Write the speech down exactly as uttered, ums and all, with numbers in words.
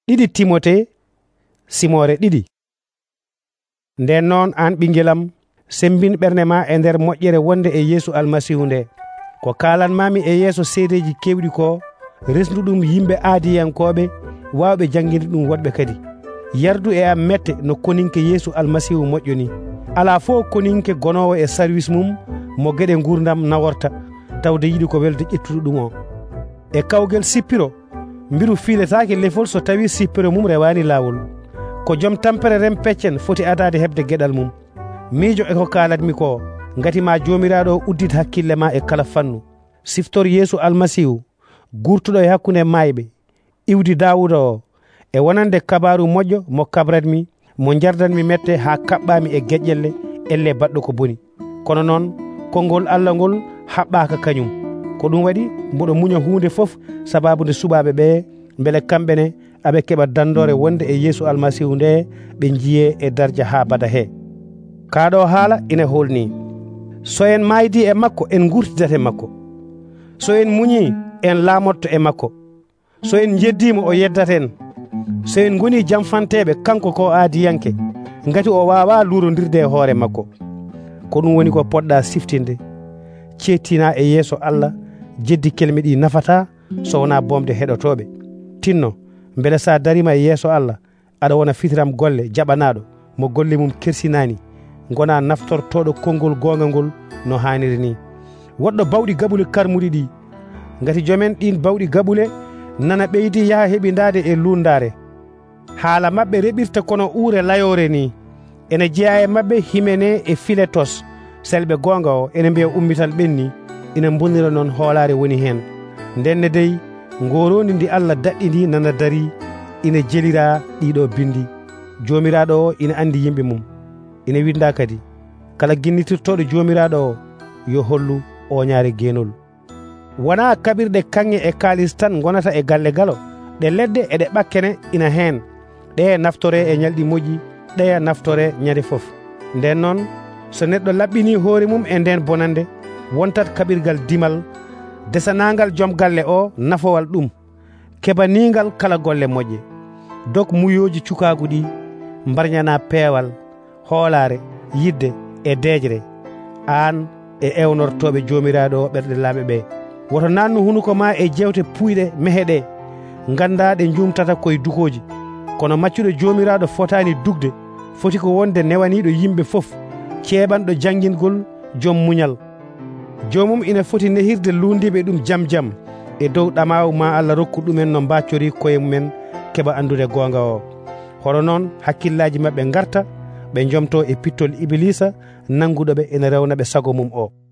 ɗiɗi Timote simore ɗiɗi. Nden noon an ɓingelam sembin ɓernde ma e nder moƴƴere wonde e Yeesu almasihu nde ko kalanmami e yeeso seedeji kewɗi ko resdu ɗum yimɓe aadiyankoɓe wawɓe janguinde ɗum woɗɓe kadi yardu e am mette no koninke Yeesu almasihu moƴƴoni ala fo koninke gonowo e service mum mo gueɗe gurdam naworta tawde yiɗi ko welde ƴettude ɗum o e kawgel sippiro mbiru fiiletake lefol so tawi sippiro mum rewani lawol ko joom tampere rem peccen foti adade hebde gueɗal mum miijo e ko kalatmi ko ngati ma jomiraɗo uddit hakkille ma e kala fannu siftor Yeesu almasihu gurtuɗo e hakkunde mayɓe iwdi Dawuda o e wonande kabaru moƴƴo mo kabratmi mo jardanmi mette ha kaɓɓami e geƴƴelle elle baɗɗo ko boni kono noon konngol Allah ngol haɓɓaka kañum ko ɗum waɗi mboɗo muña hunde foof sababude suɓaɓe ɓe beele kamɓene aɓe keɓa dandore wonde e Yeesu almasihu nde ɓe jiye e darja ha bada he kaɗo haala ina holni so en maydi e makko en gurtidate makko so en muñi en laamotto e makko so en jeddimo o yeddaten so en goni jamfanteɓe kanko ko aadiyanke ngati o wawa lurodirde e hoore makko ko ɗum woni ko poɗɗa siftinde cettina e yeeso Allah jeddi kelme ɗi nafata so wona bomde heɗotoɓe tinno beele sa darima e yeeso Allah aɗa wona fitiram golle jaɓanaɗo mo golle mum kersinani gona naftortoɗo konngol gonga ngol no haniri ni woɗɗo bawɗi gaɓule karmuɗi ɗi ngati jomen ɗin bawɗi gaɓule nana ɓeydi yaha heɓidade e lundare haala mabɓe reɓirta kono uure layore ni ene jeeya e mabɓe Himene e Filetos selɓe gonga o ene mbiya ummital ɓenni ina bonira noon hoolare woni hen ndenne dey ngorodi ndi Allah daɗɗi ndi nana dari ina jelira ɗiɗo bindi jomiraɗo o ina andi yimɓe mum ina winda kadi kala guinnitirtoɗo jomiraɗo o yo hollu oñaare genol wona kaɓirɗe kanŋe e kalis tan gonata e galle galo ɗe ledde eɗe ɓakkene ina hen ɗe naftore e ñalɗi moƴƴi ɗe naftore ñande foof nden noon so neɗɗo laɓɓini hoore mum e nden bonande wontat kaɓirgal dimal desanagal joom galle o nafowal ɗum keɓanigal kala golle moƴƴe dok muyoji cukagu ɗi mbarñana peewal hoolare yidde e deejre an e ewnortoɓe jomiraɗo o ɓerɗe laaɓe ɓe woto nannu hunuko ma e jewte puyɗe meheɗe ganda ɗe jumtata koye dukoji kono maccuɗo jomiraɗo fotani dugde foti ko wonde newaniɗo yimɓe foof ceeɓanɗo janguingol joom muñal jomum ina foti nehirde lundiɓe ɗum jam jam e dow ɗamawu ma Allah rokku ɗumen no mbaccori koye mumen keɓa andude gonga o hono noon hakkillaji mabɓe garta ɓe jomto e pittol Iblisa nanguɗoɓe ina rewnaɓe sago mum o